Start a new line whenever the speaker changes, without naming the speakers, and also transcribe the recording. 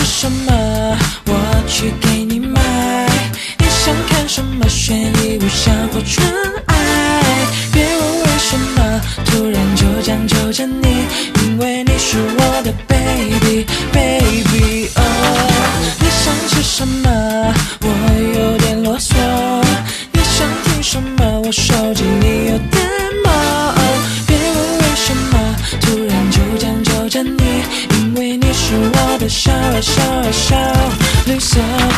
什么，我去给你买。你想看什么，选一物想或纯爱。别问为什么，突然就将就着你，因为你是我的 baby baby。你想吃什么，我有点啰嗦。你想听什么，我手机里有 demo。别问为什么，突然就将就着你，因为你是我的小绿色。